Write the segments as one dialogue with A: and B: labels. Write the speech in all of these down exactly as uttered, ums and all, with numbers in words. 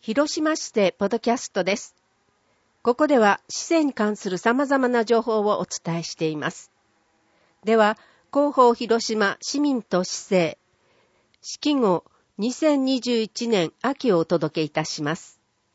A: 広島市政ポッドキャストです。ここでは市政に関する様々な情報をお伝えしています。では、広報広島市民と市政、四季号にせんにじゅういちねん秋をお届けいたします。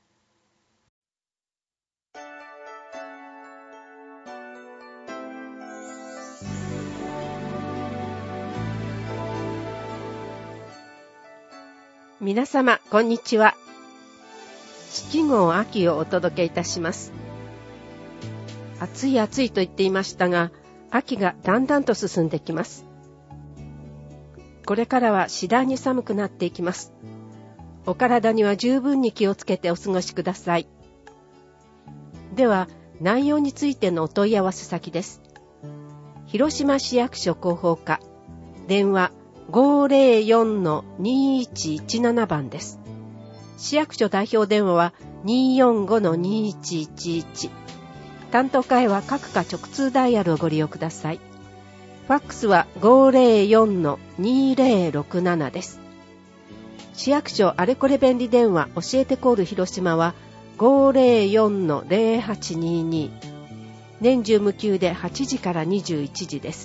A: 皆様、こんにちは。四季号秋をお届けいたします。暑い暑いと言っていましたが、秋がだんだんと進んできます。これからは次第に寒くなっていきます。お体には十分に気をつけてお過ごしください。では、内容についてのお問い合わせ先です。広島市役所広報課、電話 ごーぜろよんのにいちいちなな 番です。市役所代表電話は にーよんごのにいちいちいち。担当課へは各課直通ダイヤルをご利用ください。ファックスは ごーぜろよんのにーぜろろくなな です。市役所あれこれ便利電話教えてコール広島は ごーぜろよんのぜろはちにーにー。年中無休ではちじからにじゅういちじです。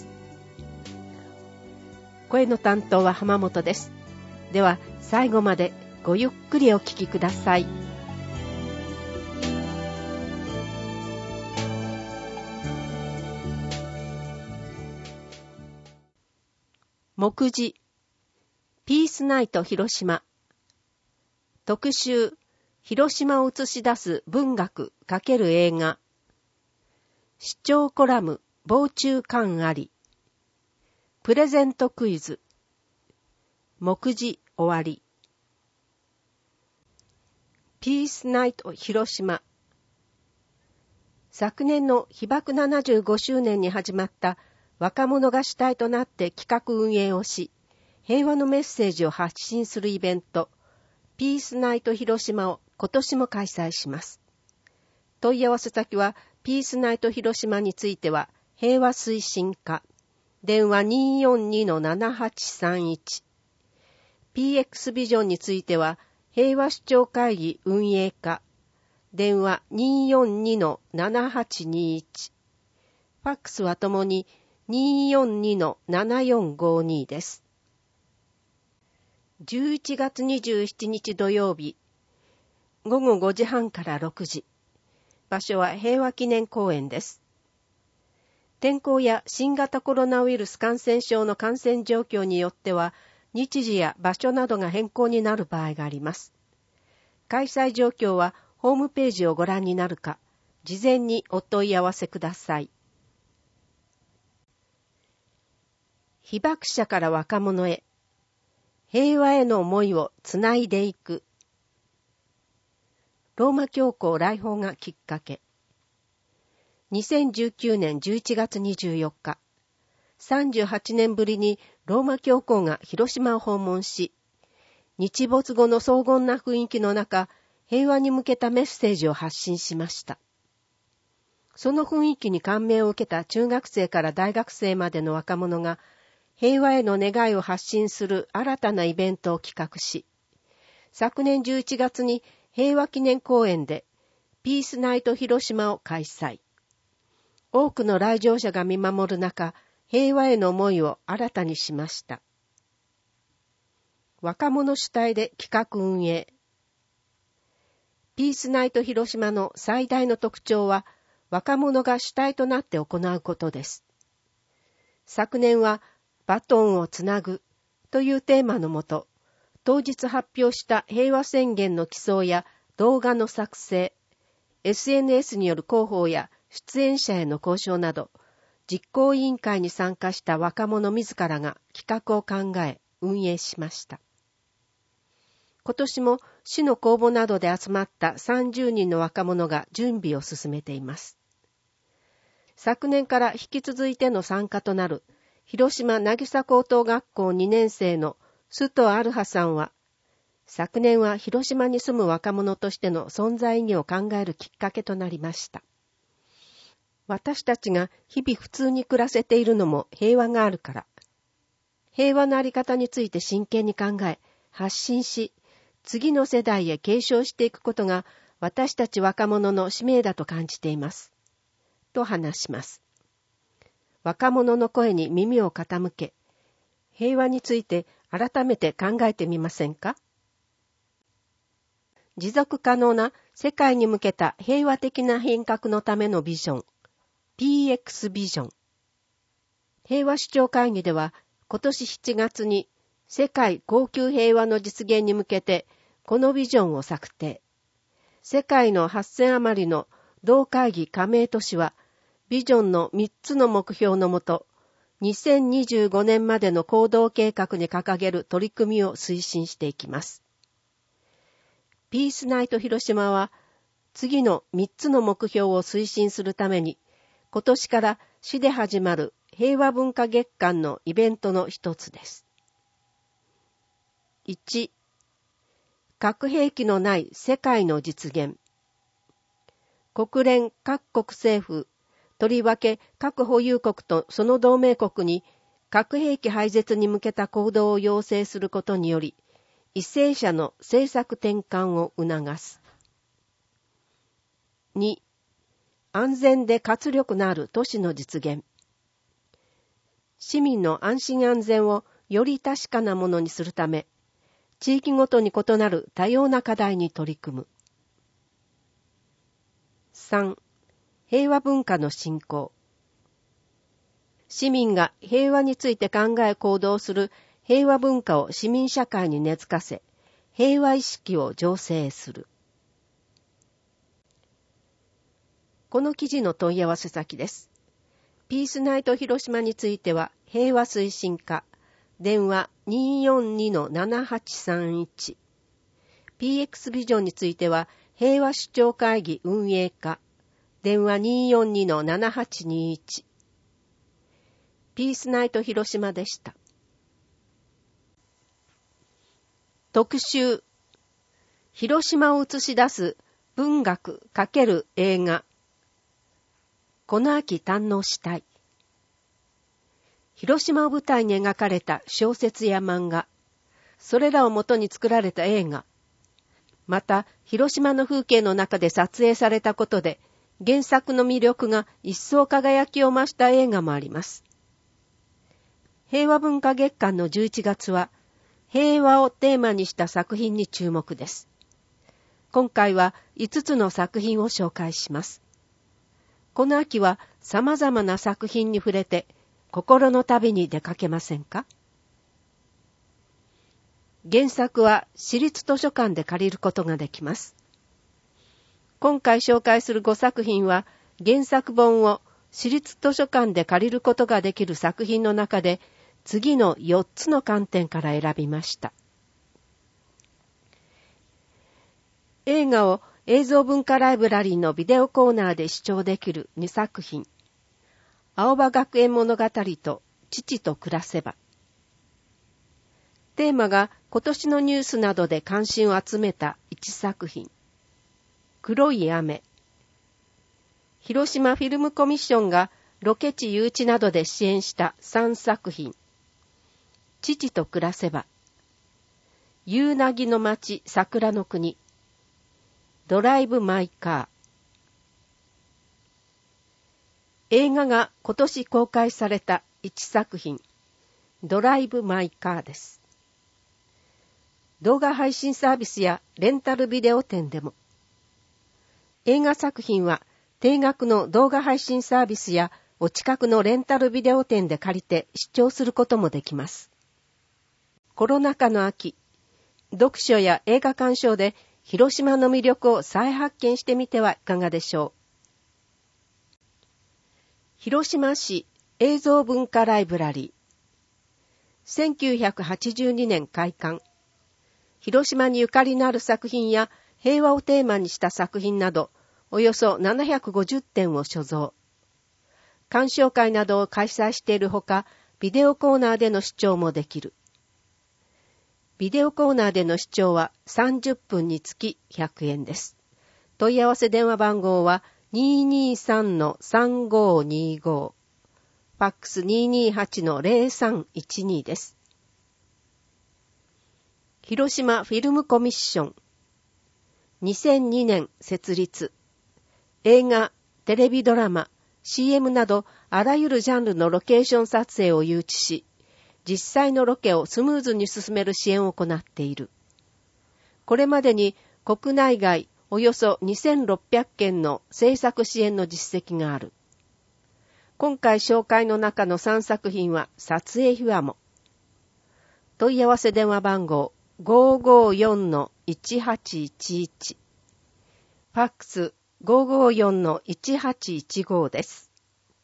A: 声の担当は浜本です。では最後までごゆっくりお聞きください。目次ピースナイト広島特集広島を映し出す文学×映画視聴コラム防虫感ありプレゼントクイズ目次終わりピースナイト広島昨年の被爆ななじゅうごしゅうねんに始まった若者が主体となって企画運営をし、平和のメッセージを発信するイベント、ピースナイト広島を今年も開催します。問い合わせ先は、ピースナイト広島については、平和推進課、電話 にーよんにのななはちさんいち、ピーエックス ビジョンについては、平和首長会議運営課、電話 にーよんにのななはちにいち、ファックスはともに にーよんにのななよんごに です。じゅういちがつにじゅうしちにち土曜日、ごごごじはんからろくじ、場所は平和記念公園です。天候や新型コロナウイルス感染症の感染状況によっては、日時や場所などが変更になる場合があります。開催状況はホームページをご覧になるか、事前にお問い合わせください。被爆者から若者へ、平和への思いをつないでいく。ローマ教皇来訪がきっかけ。にせんじゅうきゅうねんじゅういちがつにじゅうよっか、さんじゅうはちねんぶりにローマ教皇が広島を訪問し、日没後の荘厳な雰囲気の中、平和に向けたメッセージを発信しました。その雰囲気に感銘を受けた中学生から大学生までの若者が、平和への願いを発信する新たなイベントを企画し、昨年じゅういちがつに平和記念公園でピースナイト広島を開催。多くの来場者が見守る中、平和への思いを新たにしました。若者主体で企画運営。ピースナイト広島の最大の特徴は、若者が主体となって行うことです。昨年は、バトンをつなぐというテーマのもと、当日発表した平和宣言の起草や動画の作成、エスエヌエス による広報や出演者への交渉など、実行委員会に参加した若者自らが企画を考え、運営しました。今年も市の公募などで集まったさんじゅうにんの若者が準備を進めています。昨年から引き続いての参加となる広島渚高等学校にねんせいの須藤アルハさんは、昨年は広島に住む若者としての存在意義を考えるきっかけとなりました。私たちが日々普通に暮らせているのも平和があるから。平和のあり方について真剣に考え、発信し、 次の世代へ継承していくことが私たち若者の使命だと感じています。と話します。若者の声に耳を傾け、平和について改めて考えてみませんか？持続可能な世界に向けた平和的な変革のためのビジョン、ピーエックス ビジョン。平和首長会議では今年しちがつに世界恒久平和の実現に向けてこのビジョンを策定。世界のはっせん余りの同会議加盟都市はビジョンのみっつの目標のもと、にせんにじゅうごねんまでの行動計画に掲げる取り組みを推進していきます。ピースナイト広島は次のみっつの目標を推進するために今年から市で始まる平和文化月間のイベントの一つです。いち、核兵器のない世界の実現。国連各国政府、とりわけ核保有国とその同盟国に核兵器廃絶に向けた行動を要請することにより、為政者の政策転換を促す。に、安全で活力のある都市の実現。市民の安心安全をより確かなものにするため、地域ごとに異なる多様な課題に取り組む。さん、平和文化の振興。市民が平和について考え行動する平和文化を市民社会に根付かせ、平和意識を醸成する。この記事の問い合わせ先です。ピースナイト広島については平和推進課、電話 にーよんにのななはちさんいち。ピーエックス ビジョンについては平和首長会議運営課、電話 にーよんにのななはちにいち。ピースナイト広島でした。特集、広島を映し出す文学×映画。この秋堪能したい。広島を舞台に描かれた小説や漫画、それらをもとに作られた映画、また広島の風景の中で撮影されたことで原作の魅力が一層輝きを増した映画もあります。平和文化月間のじゅういちがつは平和をテーマにした作品に注目です。今回はいつつの作品を紹介します。この秋は様々な作品に触れて心の旅に出かけませんか？原作は市立図書館で借りることができます。今回紹介するごさく品は原作本を市立図書館で借りることができる作品の中で次のよっつの観点から選びました。映画を映像文化ライブラリーのビデオコーナーで視聴できるにさく品。青葉学園物語と父と暮らせば。テーマが今年のニュースなどで関心を集めたいちさく品。黒い雨。広島フィルムコミッションがロケ地誘致などで支援したさんさく品。父と暮らせば。夕凪の町桜の国。ドライブ・マイ・カー。映画が今年公開されたいちさく品、ドライブ・マイ・カーです。動画配信サービスやレンタルビデオ店でも。映画作品は定額の動画配信サービスやお近くのレンタルビデオ店で借りて視聴することもできます。コロナ禍の秋、読書や映画鑑賞で広島の魅力を再発見してみてはいかがでしょう。広島市映像文化ライブラリー。せんきゅうひゃくはちじゅうにねん開館。広島にゆかりのある作品や平和をテーマにした作品など、およそななひゃくごじゅってんを所蔵。鑑賞会などを開催しているほか、ビデオコーナーでの視聴もできる。ビデオコーナーでの視聴はさんじゅっぷんにつきひゃくえんです。問い合わせ電話番号は にーにーさんのさんごーにーごー、ファックス にーにーはちのゼロさんいちにーです。 広島フィルムコミッション。にせんにねん設立。映画、テレビドラマ、シーエム などあらゆるジャンルのロケーション撮影を誘致し、実際のロケをスムーズに進める支援を行っている。これまでに国内外およそにせんろっぴゃくけんの制作支援の実績がある。今回紹介の中のさんさく品は撮影秘話も。問い合わせ電話番号 ごーごーよんのいちはちいちいち、ファックス ごーごーよんのいちはちいちご です。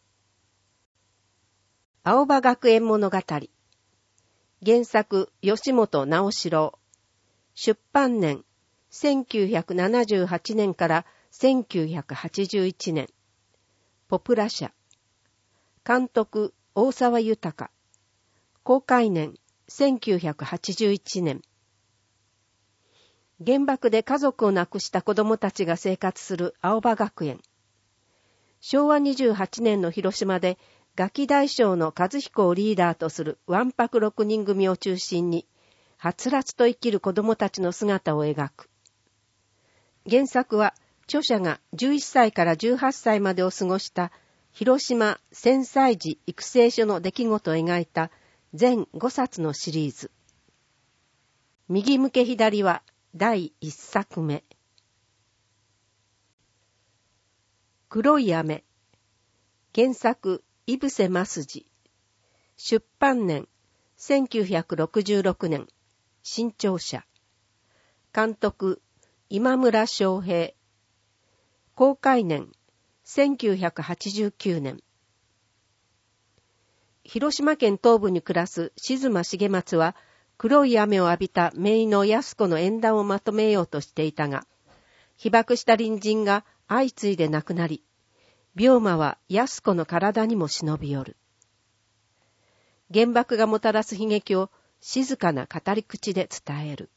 A: 青葉学園物語。原作吉本直四郎。出版年せんきゅうひゃくななじゅうはちねんからせんきゅうひゃくはちじゅういちねん。ポプラ社。監督大沢豊。公開年せんきゅうひゃくはちじゅういちねん。原爆で家族を亡くした子供たちが生活する青葉学園。しょうわにじゅうはちねんの広島でガキ大将の和彦をリーダーとするわんぱくろくにん組を中心に、はつらつと生きる子供たちの姿を描く。原作は著者がじゅういっさいからじゅうはっさいまでを過ごした広島戦災時育成所の出来事を描いた全ごさつのシリーズ。右向け左はだいいっさくめ。黒い雨。原作井伏正次。出版年せんきゅうひゃくろくじゅうろくねん。新潮社。監督今村昌平。公開年せんきゅうひゃくはちじゅうきゅうねん。広島県東部に暮らす静間重松は、黒い雨を浴びた姪の安子の縁談をまとめようとしていたが、被爆した隣人が相次いで亡くなり、病魔は安子の体にも忍び寄る。原爆がもたらす悲劇を静かな語り口で伝える。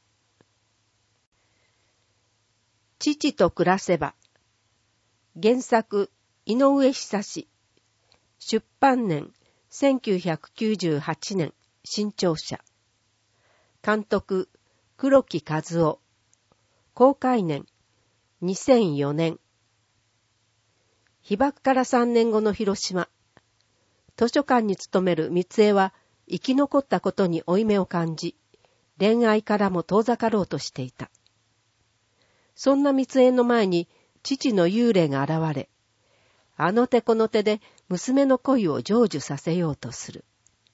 A: 父と暮らせば。原作井上久志。出版年せんきゅうひゃくきゅうじゅうはちねん。新潮社。監督黒木和夫。公開年にせんよねん。被爆からさんねんごの広島。図書館に勤める三江は生き残ったことに負い目を感じ、恋愛からも遠ざかろうとしていた。そんな三江の前に父の幽霊が現れ、あの手この手で娘の恋を成就させようとする。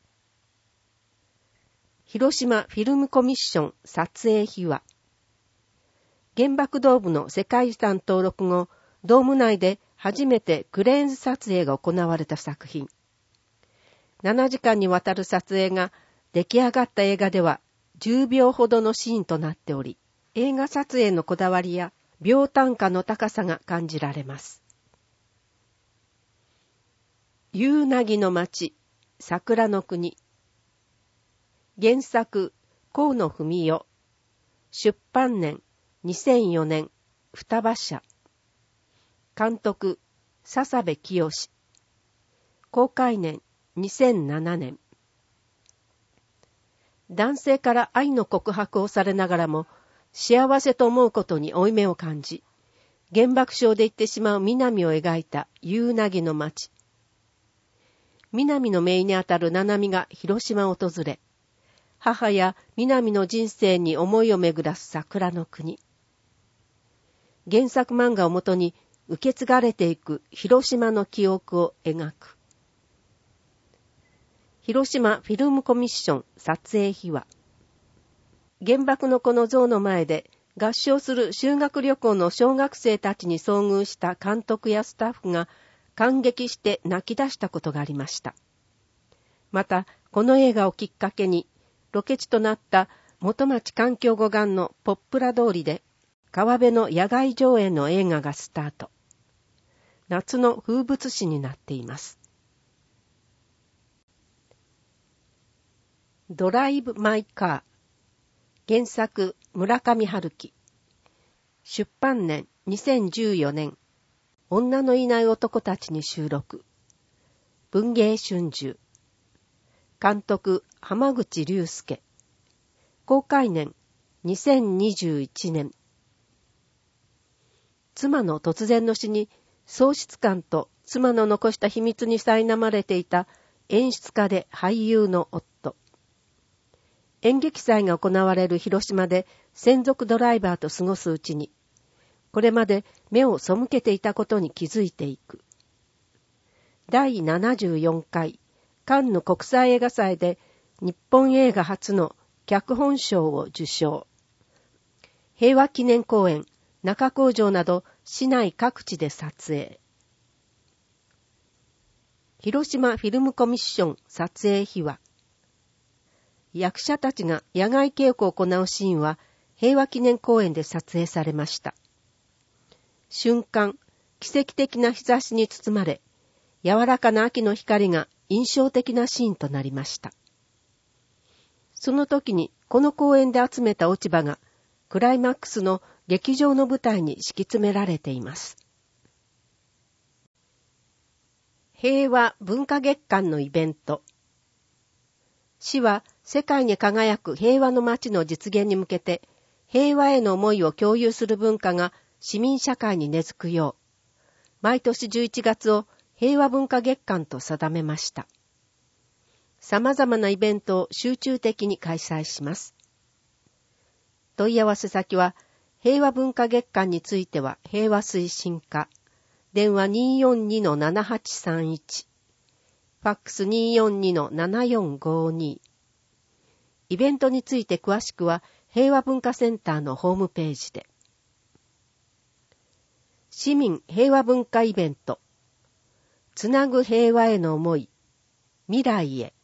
A: 広島フィルムコミッション撮影秘話。原爆ドームの世界遺産登録後、ドーム内で初めてクレーンズ撮影が行われた作品。ななじかんにわたる撮影が出来上がった映画ではじゅうびょうほどのシーンとなっており、映画撮影のこだわりや秒単価の高さが感じられます。夕凪の町、桜の国。原作、河野文代。出版年、にせんよねん。双葉社。監督、笹部清。公開年、にせんななねん。男性から愛の告白をされながらも、幸せと思うことに負い目を感じ、原爆症で行ってしまう南を描いた夕凪の町。南の姪にあたる七海が広島を訪れ、母や南の人生に思いを巡らす桜の国。原作漫画をもとに受け継がれていく広島の記憶を描く。広島フィルムコミッション撮影秘話。原爆の子の像の前で合唱する修学旅行の小学生たちに遭遇した監督やスタッフが感激して泣き出したことがありました。また、この映画をきっかけに、ロケ地となった元町環境護岸のポップラ通りで、川辺の野外上映の映画がスタート。夏の風物詩になっています。ドライブ・マイ・カー。原作、村上春樹。出版年、にせんじゅうよねん。女のいない男たちに収録。文芸春秋。監督、浜口竜介。 公開年にせんにじゅういちねん。妻の突然の死に喪失感と妻の残した秘密に苛まれていた演出家で俳優の夫。演劇祭が行われる広島で専属ドライバーと過ごすうちに、これまで目を背けていたことに気づいていく。だいななじゅうよんかいカンヌ国際映画祭で日本映画初の脚本賞を受賞。平和記念公園、中工場など市内各地で撮影。広島フィルムコミッション撮影秘話。役者たちが野外稽古を行うシーンは平和記念公園で撮影されました。瞬間、奇跡的な日差しに包まれ、柔らかな秋の光が印象的なシーンとなりました。その時にこの公園で集めた落ち葉がクライマックスの劇場の舞台に敷き詰められています。平和文化月間のイベント。市は世界に輝く平和の街の実現に向けて平和への思いを共有する文化が市民社会に根付くよう、毎年じゅういちがつを平和文化月間と定めました。様々なイベントを集中的に開催します。問い合わせ先は、平和文化月間については平和推進課、電話 にーよんにのななはちさんいち、ファックス にーよんにのななよんごに。イベントについて詳しくは平和文化センターのホームページで。市民平和文化イベント。つなぐ平和への思い、未来へ。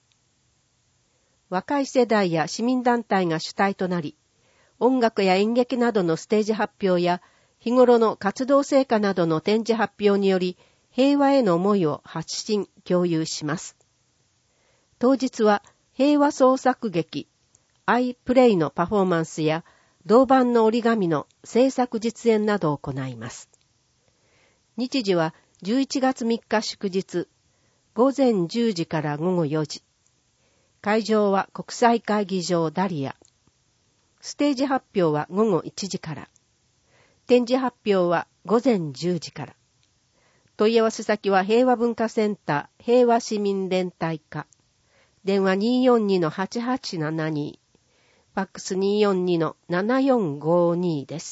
A: 若い世代や市民団体が主体となり、音楽や演劇などのステージ発表や、日頃の活動成果などの展示発表により、平和への思いを発信、共有します。当日は、平和創作劇、アイプレイのパフォーマンスや、銅板の折り紙の制作実演などを行います。日時は、じゅういちがつみっか祝日、ごぜんじゅうじからごごよじ。会場は国際会議場ダリア。ステージ発表はごごいちじから。展示発表はごぜんじゅうじから。問い合わせ先は平和文化センター平和市民連帯課。電話 にーよんにのはちはちななに。ファックス にーよんにのななよんごに です。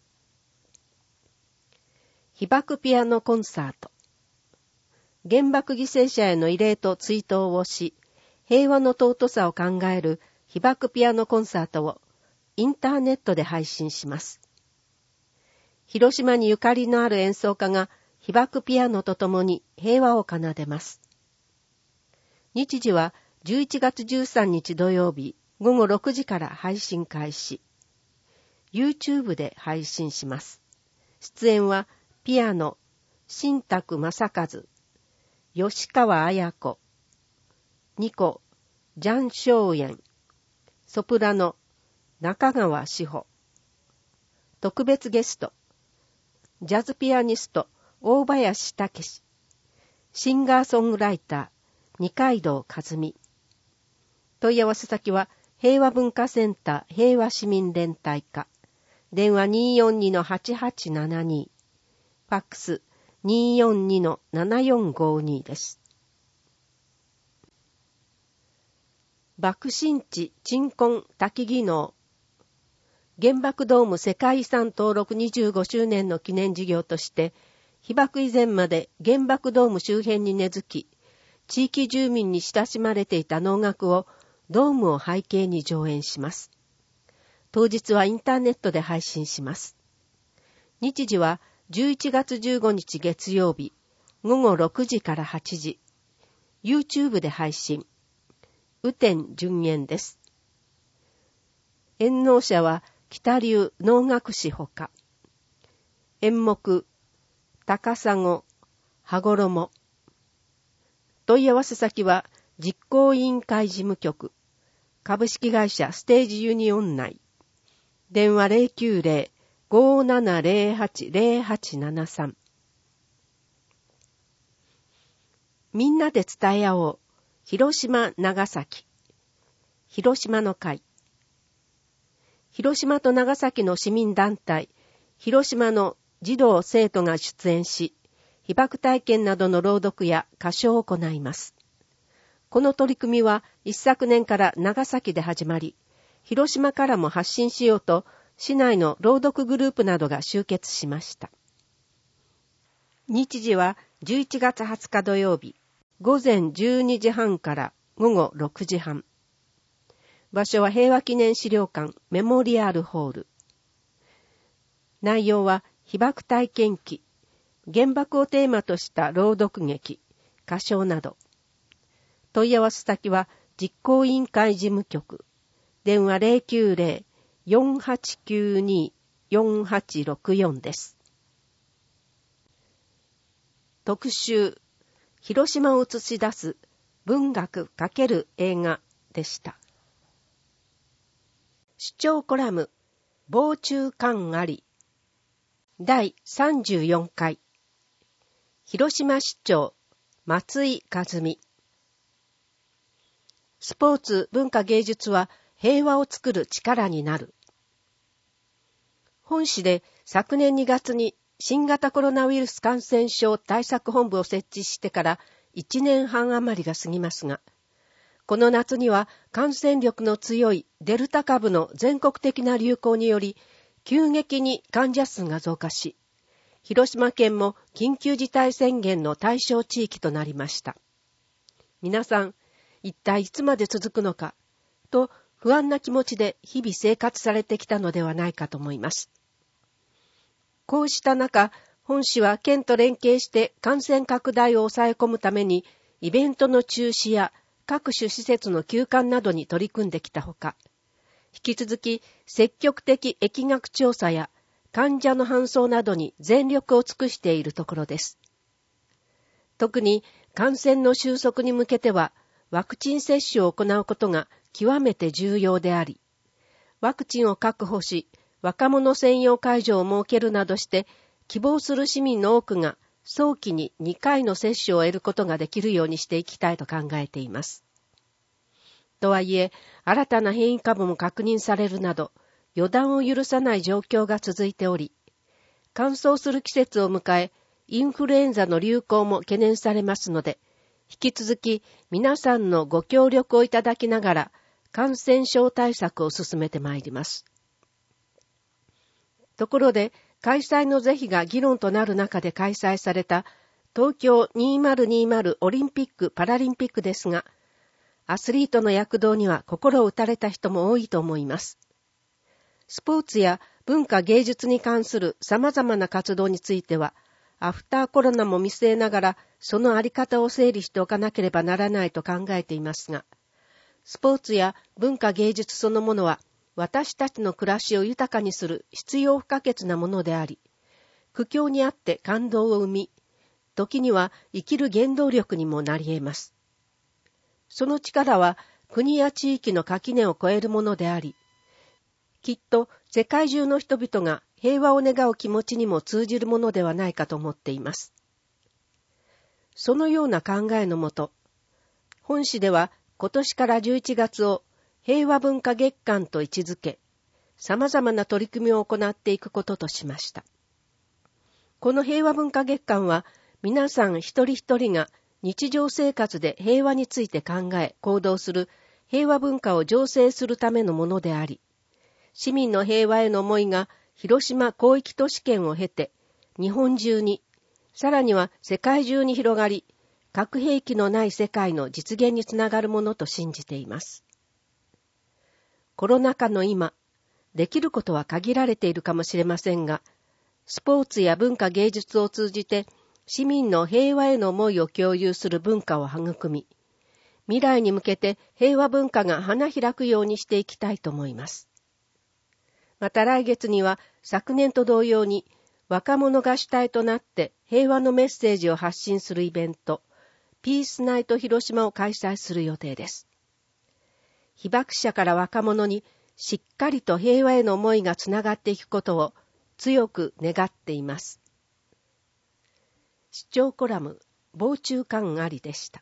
A: 被爆ピアノコンサート。原爆犠牲者への慰霊と追悼をし、平和の尊さを考える被爆ピアノコンサートをインターネットで配信します。広島にゆかりのある演奏家が被爆ピアノとともに平和を奏でます。日時はじゅういちがつじゅうさんにち土曜日ごごろくじから配信開始。YouTube で配信します。出演はピアノ、新宅正和、吉川彩子、ニコ、ジャン・ショウエン、ソプラノ、中川志保。特別ゲスト、ジャズピアニスト、大林武史。シンガーソングライター、二階堂和美。問い合わせ先は、平和文化センター平和市民連帯課。電話 にーよんにのはちはちななに。ファックス にーよんにのななよんごに です。爆心地鎮魂多機技能。原爆ドーム世界遺産登録にじゅうごしゅうねんの記念事業として、被爆以前まで原爆ドーム周辺に根付き、地域住民に親しまれていた能楽をドームを背景に上演します。当日はインターネットで配信します。日時はじゅういちがつじゅうごにち月曜日、ごごろくじからはちじ。YouTube で配信。雨天順延です。演能者は北流能楽師ほか。演目、高砂、羽衣。問い合わせ先は実行委員会事務局、株式会社ステージユニオン内。電話 ゼロきゅうゼロ ごーななゼロはち ゼロはちななさん。みんなで伝え合おう。広島、長崎。広島の会。 広島と長崎の市民団体、広島の児童生徒が出演し、被爆体験などの朗読や歌唱を行います。この取り組みは一昨年から長崎で始まり、広島からも発信しようと、市内の朗読グループなどが集結しました。日時はじゅういちがつはつか土曜日、ごぜんじゅうにじはんからごごろくじはん。場所は平和記念資料館メモリアルホール。内容は被爆体験記、原爆をテーマとした朗読劇、歌唱など。問い合わせ先は実行委員会事務局、電話 ゼロきゅうゼロ よんはちきゅうに よんはちろくよん です。特集、広島を映し出す文学×映画でした。視聴コラム、防虫感あり。だいさんじゅうよんかい。広島市長、松井和美。スポーツ、文化芸術は平和を作る力になる。本市で昨年にがつに新型コロナウイルス感染症対策本部を設置してからいちねんはん余りが過ぎますが、この夏には感染力の強いデルタ株の全国的な流行により、急激に患者数が増加し、広島県も緊急事態宣言の対象地域となりました。皆さん、一体いつまで続くのか、と不安な気持ちで日々生活されてきたのではないかと思います。こうした中、本市は県と連携して感染拡大を抑え込むために、イベントの中止や各種施設の休館などに取り組んできたほか、引き続き積極的疫学調査や患者の搬送などに全力を尽くしているところです。特に感染の収束に向けては、ワクチン接種を行うことが極めて重要であり、ワクチンを確保し、若者専用会場を設けるなどして、希望する市民の多くが早期ににかいの接種を得ることができるようにしていきたいと考えています。とはいえ、新たな変異株も確認されるなど、予断を許さない状況が続いており、乾燥する季節を迎え、インフルエンザの流行も懸念されますので、引き続き皆さんのご協力をいただきながら、感染症対策を進めてまいります。ところで、開催の是非が議論となる中で開催された東京にせんにじゅうオリンピック・パラリンピックですが、アスリートの躍動には心を打たれた人も多いと思います。スポーツや文化芸術に関する様々な活動については、アフターコロナも見据えながら、そのあり方を整理しておかなければならないと考えていますが、スポーツや文化芸術そのものは、私たちの暮らしを豊かにする必要不可欠なものであり、苦境にあって感動を生み、時には生きる原動力にもなり得ます。その力は国や地域の垣根を越えるものであり、きっと世界中の人々が平和を願う気持ちにも通じるものではないかと思っています。そのような考えのもと、本市では今年からじゅういちがつを平和文化月間と位置づけ、様々な取り組みを行っていくこととしました。この平和文化月間は、皆さん一人一人が日常生活で平和について考え、行動する平和文化を醸成するためのものであり、市民の平和への思いが広島広域都市圏を経て、日本中に、さらには世界中に広がり、核兵器のない世界の実現につながるものと信じています。コロナ禍の今、できることは限られているかもしれませんが、スポーツや文化芸術を通じて市民の平和への思いを共有する文化を育み、未来に向けて平和文化が花開くようにしていきたいと思います。また来月には昨年と同様に若者が主体となって平和のメッセージを発信するイベント、ピースナイト広島を開催する予定です。被爆者から若者にしっかりと平和への思いがつながっていくことを強く願っています。視聴コラム、防虫感ありでした。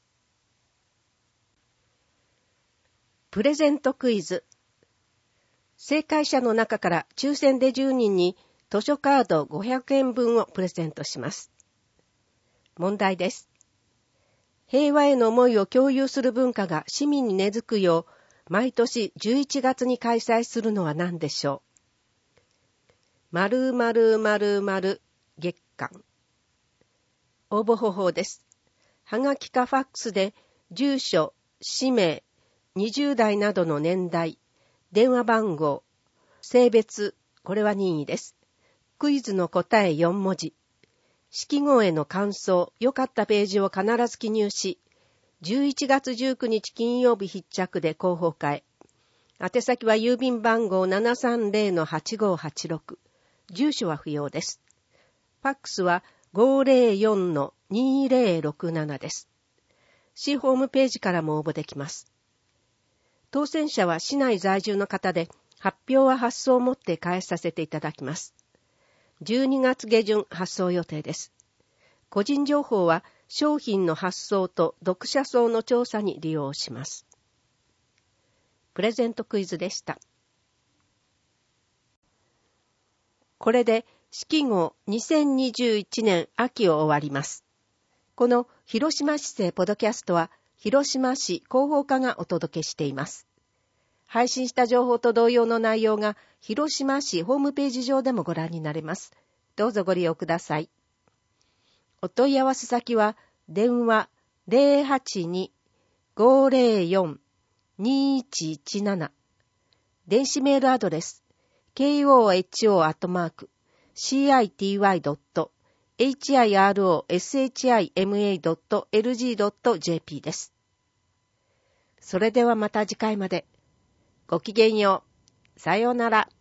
A: プレゼントクイズ。 正解者の中から抽選でじゅうにんに図書カードごひゃくえんぶんをプレゼントします。問題です。平和への思いを共有する文化が市民に根付くよう、毎年じゅういちがつに開催するのは何でしょう。〇〇〇〇月間。応募方法です。はがきかファックスで住所、氏名、にじゅうだいなどの年代、電話番号、性別、これは任意です。クイズの答えよんもじ。式号への感想、良かったページを必ず記入し、じゅういちがつじゅうくにち金曜日必着で広報課へ。宛先は郵便番号 ななさんぜろのはちごはちろく。住所は不要です。ファックスは ごーぜろよんのにーぜろろくなな です。市ホームページからも応募できます。当選者は市内在住の方で、発表は発送をもって返させていただきます。じゅうにがつげじゅん発送予定です。個人情報は商品の発送と読者層の調査に利用します。プレゼントクイズでした。これで式号にせんにじゅういちねん秋を終わります。この広島市政ポドキャストは広島市広報課がお届けしています。配信した情報と同様の内容が広島市ホームページ上でもご覧になれます。どうぞご利用ください。お問い合わせ先は電話 ゼロはちに ごーぜろよん にーいちいちなな 電子メールアドレス ケーオーエイチオー アットマーク シーアイティーワイ ドット エイチアイアールオーエスエイチアイエムエー ドット エルジー ドット ジェーピー です。それではまた次回まで。ごきげんよう。さようなら。